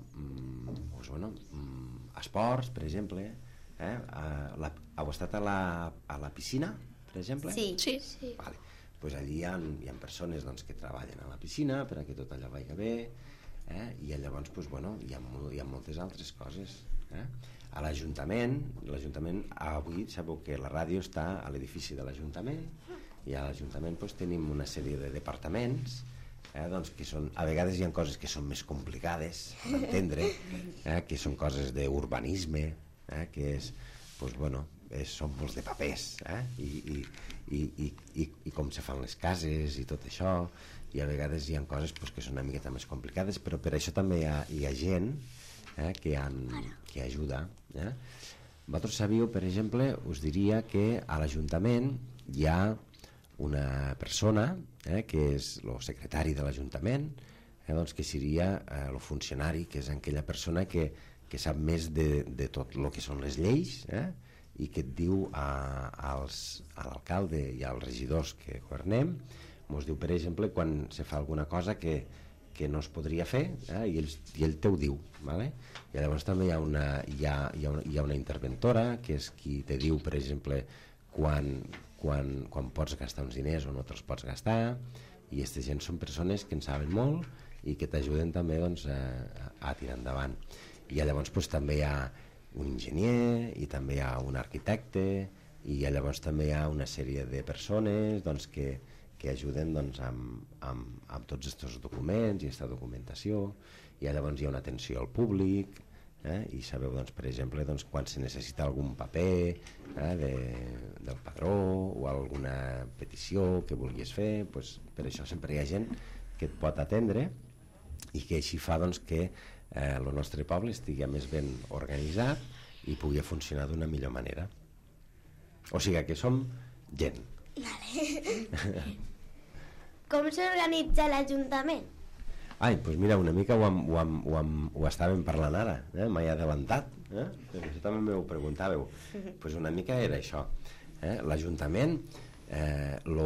mm, doncs, bueno, mm, esports per exemple eh? a la, heu estat a la, a la piscina per exemple? Sí, sí. sí. Vale. Pues allí hi ha, hi ha persones doncs, que treballen a la piscina per a que tot allò vagi bé eh? I llavors pues, bueno, hi, ha, hi ha moltes altres coses eh? A l'Ajuntament l'Ajuntament avui sabeu que la ràdio està a l'edifici de l'Ajuntament i a l'Ajuntament pues, tenim una sèrie de departaments eh? doncs, que són, a vegades hi ha coses que són més complicades d'entendre eh? Que són coses d'urbanisme eh? Que és pues, bueno, és, són molts de papers eh? I, i, i, i, i, i com se fan les cases i tot això, i a vegades hi ha coses pues, que són una miqueta més complicades, però per això també hi ha, hi ha gent eh, que, han, que ajuda eh? Vosaltres sabíeu, per exemple, us diria que a l'Ajuntament hi ha una persona eh, que és el secretari de l'Ajuntament eh, doncs que seria eh, el funcionari, que és aquella persona que, que sap més de, de tot el que són les lleis eh? I que et diu a, als, a l'alcalde i als regidors que governem, ens diu per exemple quan se fa alguna cosa que, que no es podria fer eh, i, ell, i ell te ho diu vale? I llavors també hi ha, una, hi, ha, hi, ha una, hi ha una interventora que és qui te diu per exemple quan, quan, quan pots gastar uns diners o no te'ls pots gastar, i aquesta gent són persones que en saben molt i que t'ajuden també doncs, a, a tirar endavant. I llavors doncs, també hi ha un enginyer i també hi ha un arquitecte i llavors també hi ha una sèrie de persones doncs, que, que ajuden doncs, amb, amb, amb tots aquests documents i aquesta documentació, i llavors hi ha una atenció al públic eh? I sabeu, doncs, per exemple, doncs, quan se necessita algun paper eh, de, del padró o alguna petició que vulguis fer, doncs, per això sempre hi ha gent que et pot atendre i que així fa doncs, que eh, el nostre poble estigui més ben organitzat i pugui funcionar d'una millor manera. O sigui que som gent. Vale. Com s'organitza l'Ajuntament? Ai, doncs mira, una mica ho, hem, ho, hem, ho, hem, ho estàvem parlant ara, eh? M'he adelantat, eh? Això també m'ho preguntàveu. Pues una mica era això. Eh? L'Ajuntament, eh, lo,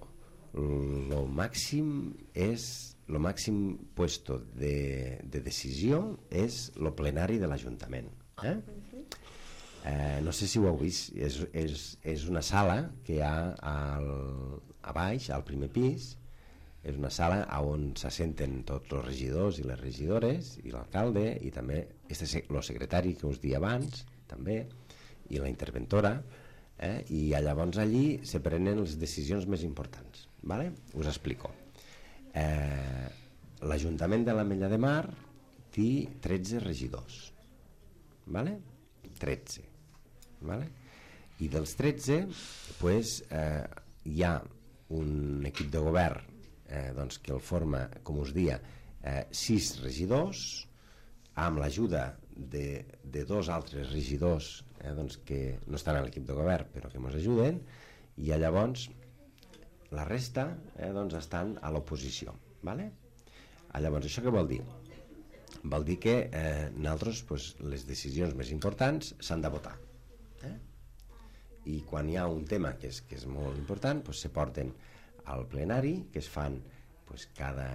lo màxim és, lo màxim puesto de, de decisió és lo plenari de l'Ajuntament. Eh? Eh, no sé si ho heu vist, és, és, és una sala que hi ha al, a baix, al primer pis. És una sala on s'assenten tots els regidors i les regidores i l'alcalde i també este, el secretari que us dia abans també, i la interventora, eh? I llavors allí se prenen les decisions més importants, vale? Us explico. eh, l'Ajuntament de l'Ametlla de Mar té tretze regidors, vale? tretze, vale? I dels tretze pues, eh, hi ha un equip de govern Eh, doncs que el forma, com us dia, eh, sis regidors, amb l'ajuda de, de dos altres regidors eh, doncs que no estan a l'equip de govern però que ens ajuden, i llavors la resta eh, doncs estan a l'oposició, vale? Llavors això què vol dir? Vol dir que eh, nosaltres pues, les decisions més importants s'han de votar, eh? I quan hi ha un tema que és, que és molt important pues, se porten al plenari, que es fan pues, cada,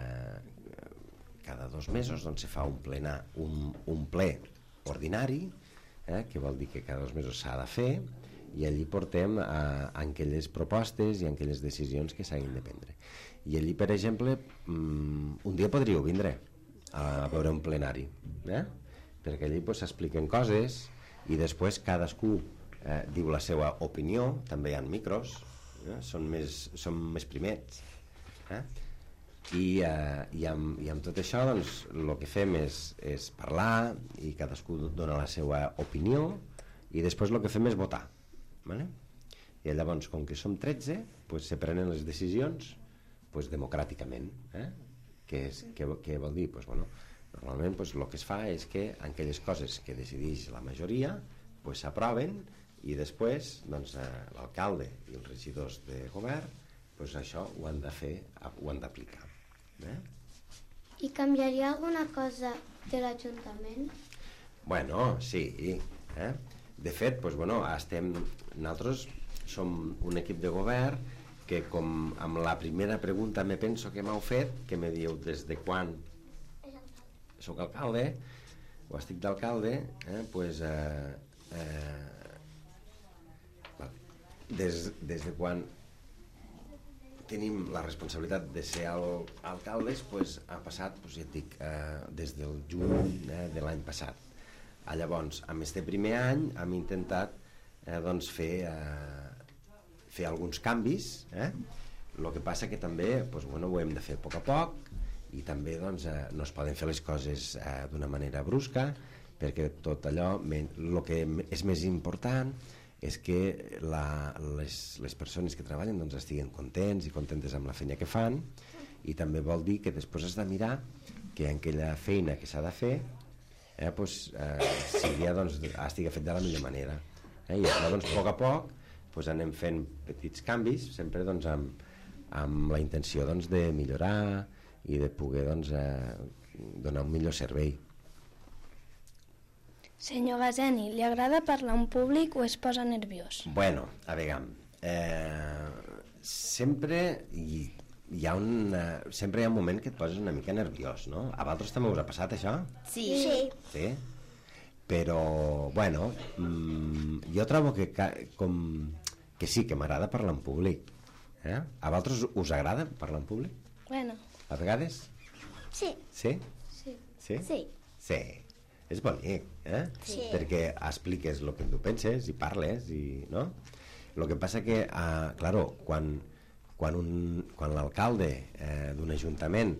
cada dos mesos, doncs se fa un, plena, un, un ple ordinari, eh, que vol dir que cada dos mesos s'ha de fer, i allí portem a, a aquelles propostes i a aquelles decisions que s'hagin de prendre. I allí, per exemple, un dia podríeu vindre a, a veure un plenari, eh? Perquè allí s'expliquen pues, coses i després cadascú eh, diu la seva opinió, també hi ha micros, Eh? Són, més, són més primets, eh? I, eh, i, amb, i amb tot això doncs, el que fem és, és parlar i cadascú dona la seva opinió i després el que fem és votar, vale? I llavors com que som tretze pues, se prenen les decisions pues, democràticament, eh? que, és, que, que vol dir pues, bueno, normalment pues, el que es fa és que aquelles coses que decideix la majoria pues, s'aproven i després doncs, eh, l'alcalde i els regidors de govern doncs, això ho han de fer, ho han d'aplicar, eh? I canviaria alguna cosa de l'Ajuntament? Bueno, sí, eh? De fet, doncs, bueno, estem, nosaltres som un equip de govern que com amb la primera pregunta me penso que m'heu fet, que me diu des de quan soc alcalde o estic d'alcalde, eh? Pues, eh, eh, Des, des de quan tenim la responsabilitat de ser al, alcaldes pues, ha passat, pues, ja et dic, eh, des del juny eh, de l'any passat. Ah, llavors, amb este primer any hem intentat eh, doncs fer, eh, fer alguns canvis, eh? El que passa que també pues, bueno, ho hem de fer a poc a poc i també doncs, eh, no es poden fer les coses eh, d'una manera brusca perquè tot allò, el que és més important és que la, les, les persones que treballen doncs, estiguen contents i contentes amb la feina que fan i també vol dir que després has de mirar que aquella feina que s'ha de fer eh, pues, eh, sigui, doncs, estigui fet de la millor manera, eh? I això doncs, a poc a poc pues, anem fent petits canvis sempre doncs, amb, amb la intenció doncs, de millorar i de poder doncs, eh, donar un millor servei. Senyor Gazeni, li agrada parlar en públic o es posa nerviós? Bueno, a veure, eh, sempre hi, hi ha un, eh, sempre hi ha un moment que et poses una mica nerviós, no? A vosaltres també us ha passat això? Sí. Sí. Sí? Però, bueno, mmm, jo trobo que, com, que sí, que m'agrada parlar en públic. Eh? A vosaltres us agrada parlar en públic? Bueno. A vegades? Sí. Sí? Sí. Sí? Sí. Sí. És bonic, eh? Sí. Perquè expliques el que tu penses i parles, i, no? El que passa que, eh, claro, quan, quan, un, quan l'alcalde eh, d'un ajuntament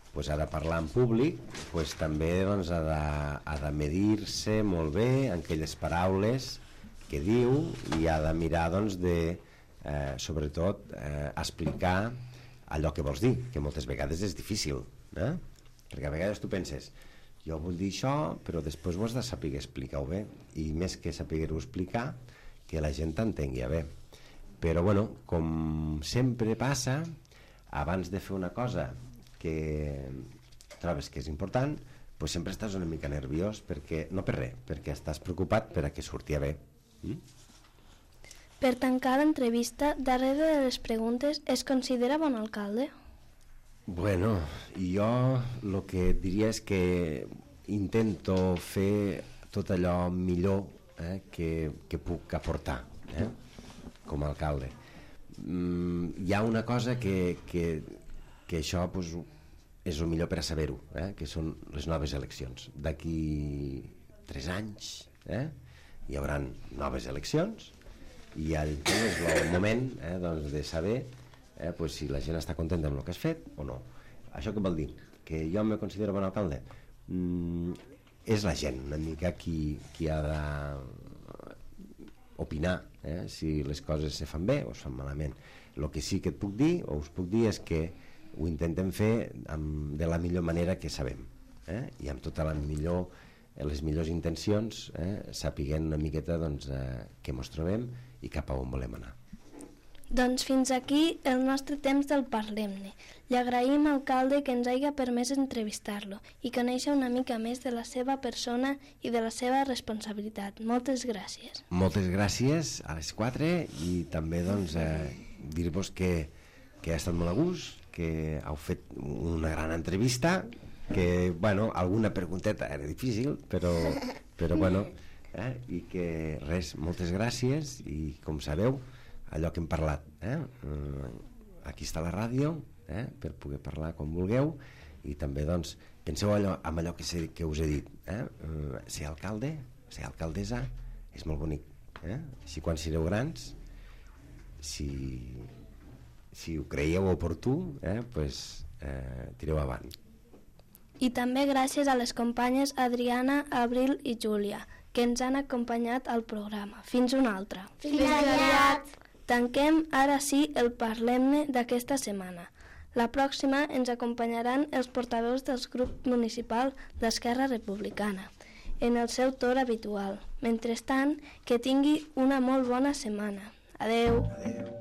pues, ha de parlar en públic, pues, també doncs, ha, de, ha de medir-se molt bé en aquelles paraules que diu i ha de mirar doncs, de, eh, sobretot, eh, explicar allò que vols dir, que moltes vegades és difícil, eh? Perquè a vegades tu penses, jo vull dir això, però després ho has de saber explicar-ho bé, i més que saber-ho explicar, que la gent t'entengui bé. Però, bueno, com sempre passa, abans de fer una cosa que trobes que és important, pues sempre estàs una mica nerviós, perquè, no per res, perquè estàs preocupat per a que surti bé. Mm? Per tancar l'entrevista, darrere de les preguntes, es considera bon alcalde? Bueno, jo el que diria és que intento fer tot allò millor eh, que, que puc aportar eh, com a alcalde. Mm, hi ha una cosa que, que, que això pues, és el millor per a saber-ho, eh, que són les noves eleccions. D'aquí tres anys eh, hi haurà noves eleccions i el, és el moment eh, doncs, de saber eh, pues, si la gent està contenta amb el que has fet o no. Això què vol dir? Que jo me considero bon alcalde? Mm, és la gent una mica qui, qui ha d'opinar eh, si les coses se fan bé o es fan malament. El que sí que et puc dir, o us puc dir, és que ho intentem fer amb, de la millor manera que sabem eh, i amb tota la millor, les millors intencions, eh, sapiguent una miqueta doncs, eh, què mos trobem i cap a on volem anar. Doncs fins aquí el nostre temps del Parlem-ne. Li agraïm al alcalde que ens hagi permès entrevistar-lo i conèixer una mica més de la seva persona i de la seva responsabilitat. Moltes gràcies. Moltes gràcies a les quatre i també doncs, eh, dir-vos que, que ha estat molt a gust, que heu fet una gran entrevista, que bueno, alguna pregunteta era difícil, però, però bueno, eh, i que res, moltes gràcies i com sabeu, allò que hem parlat eh? Aquí està la ràdio eh? Per poder parlar quan vulgueu i també doncs penseu allò, amb allò que, sé, que us he dit eh? Ser alcalde, ser alcaldessa és molt bonic eh? Així quan sereu grans si, si ho creieu oportú eh? Pues, eh, tireu avant. I també gràcies a les companyes Adriana, Abril i Júlia que ens han acompanyat al programa. Fins una altra. Fins aviat! Tanquem ara sí el Parlem-ne d'aquesta setmana. La pròxima ens acompanyaran els portaveus del grup municipal d'Esquerra Republicana, en el seu torn habitual. Mentrestant, que tingui una molt bona setmana. Adeu! Adeu.